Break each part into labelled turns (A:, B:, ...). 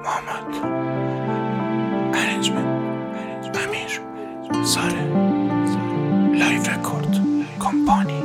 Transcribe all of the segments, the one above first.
A: محمد ارنجمنت امیر ساره لایف رکورد کمپانی.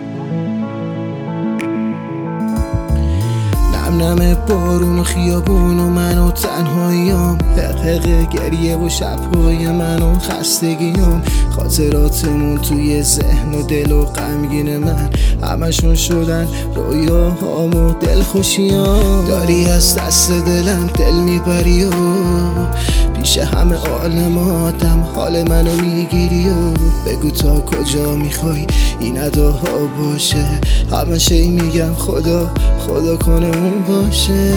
B: نم بارون و خیابون و من و تنهاییم، حق گریه و شبهای من و خستگیم، خاطراتمون توی ذهن و دل و غمگین من همشون شدن رویاهام و دلخوشیام. داری از دست دلم دل میبری و پیش همه عالم آدم حال منو میگیری و بگو تا کجا میخوای این اداها باشه. همشه میگم خدا خدا کنه اون باشه.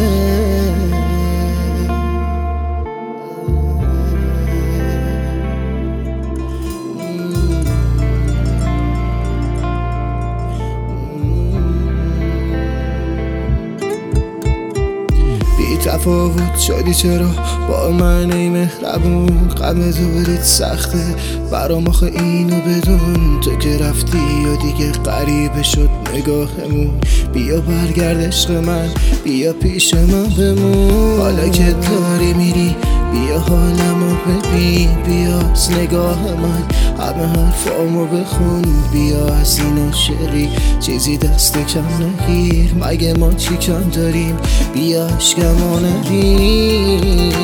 B: تفاوت شدی چرا با من ای مهربون؟ غم دورت سخته برام آخه اینو بدون. تو که رفتی و دیگه غریبه شد نگاهمون. بیا برگرد عشق من، بیا پیش من بمون. حالا که داری میری بیا حالمو ببین، بیا از نگاه من همه حرفامو بخون. بیا از این شعری چیزی دست کم نگیر، مگه ما چی کم داریم؟ بیا عشقمو نریز.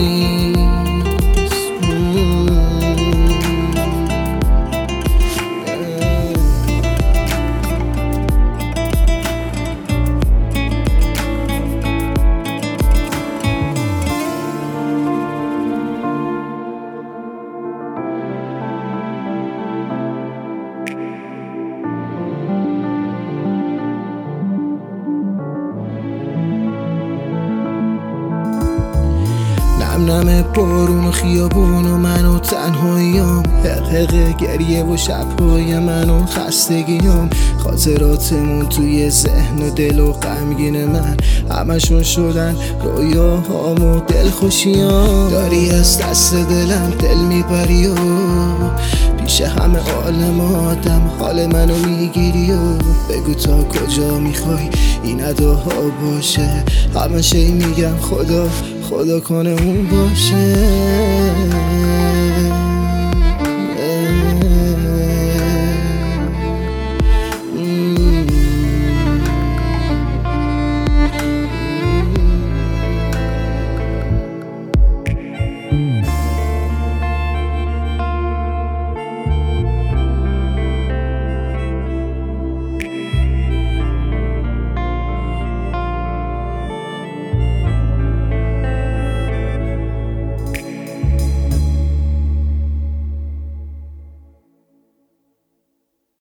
B: نم بارون و خیابون و من و تنهاییم، حق گریه و شبهای من و خستگیم، خاطراتمون توی ذهن و دل و غمگین من همشون شدن رویاهام و دلخوشیام. داری از دست دلم دل میبری و پیش همه عالم آدم حال منو میگیری و بگو تا کجا میخوای این اداها باشه. همشه میگم خدا خدا کنه اون باشه.